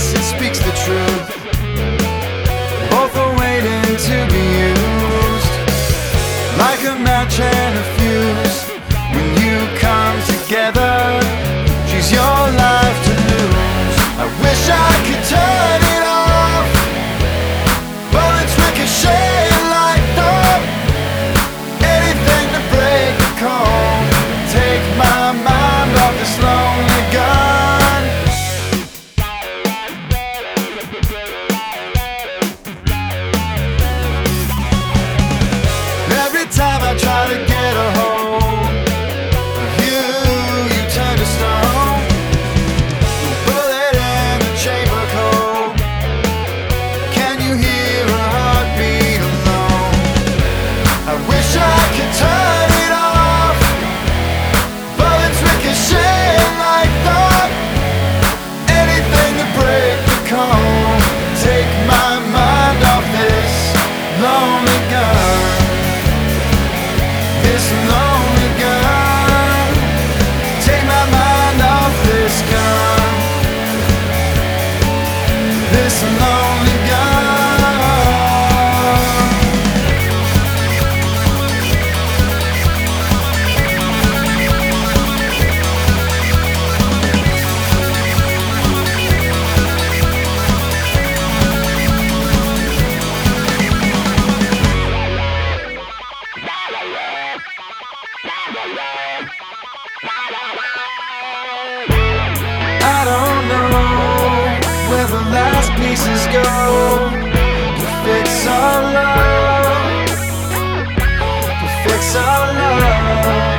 yes, it speaks the truth. Both are waiting to be used, like a match and a fuse. When you come together, she's your life to lose. I wish I could turn it off, bullets ricocheting like thought. Anything to break the cold, take my mind off this lonely gun. Every time I try to get a hold of you, you turn to stone. Bullet in the chamber cold. Can you hear a heartbeat alone? I wish I could turn it off, bullets ricocheting like thought. Anything to break the cold, take my mind off this lonely gun. This lonely gun, take my mind off this gun. This lonely gun. I don't know where the last pieces go to fix our love, to fix our love.